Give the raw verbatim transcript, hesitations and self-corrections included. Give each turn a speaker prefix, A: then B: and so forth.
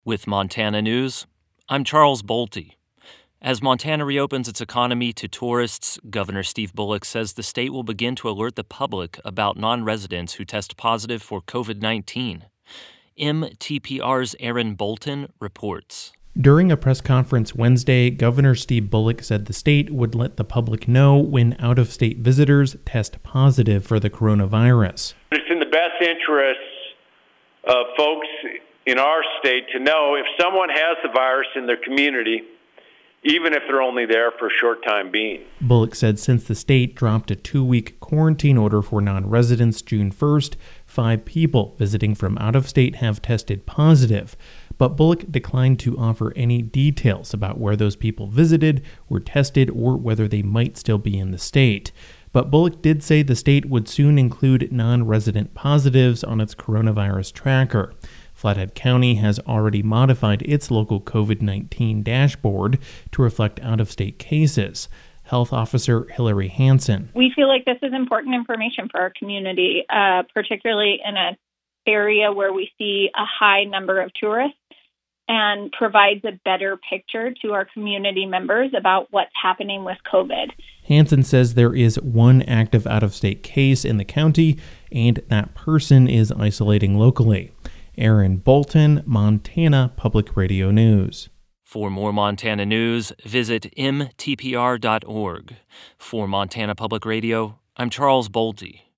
A: With Montana News, I'm Charles Bolte. As Montana reopens its economy to tourists, Governor Steve Bullock says the state will begin to alert the public about non-residents who test positive for covid nineteen. M T P R's Aaron Bolton reports.
B: During a press conference Wednesday, Governor Steve Bullock said the state would let the public know when out-of-state visitors test positive for the coronavirus.
C: It's in the best interests of folks in our state to know if someone has the virus in their community, even if they're only there for a short time being.
B: Bullock said since the state dropped a two-week quarantine order for non-residents June first, five people visiting from out of state have tested positive. But Bullock declined to offer any details about where those people visited, were tested, or whether they might still be in the state. But Bullock did say the state would soon include non-resident positives on its coronavirus tracker. Flathead County has already modified its local covid nineteen dashboard to reflect out-of-state cases. Health Officer Hillary Hansen.
D: We feel like this is important information for our community, uh, particularly in an area where we see a high number of tourists, and provides a better picture to our community members about what's happening with COVID.
B: Hansen says there is one active out-of-state case in the county, and that person is isolating locally. Aaron Bolton, Montana Public Radio News.
A: For more Montana news, visit m t p r dot org. For Montana Public Radio, I'm Charles Bolte.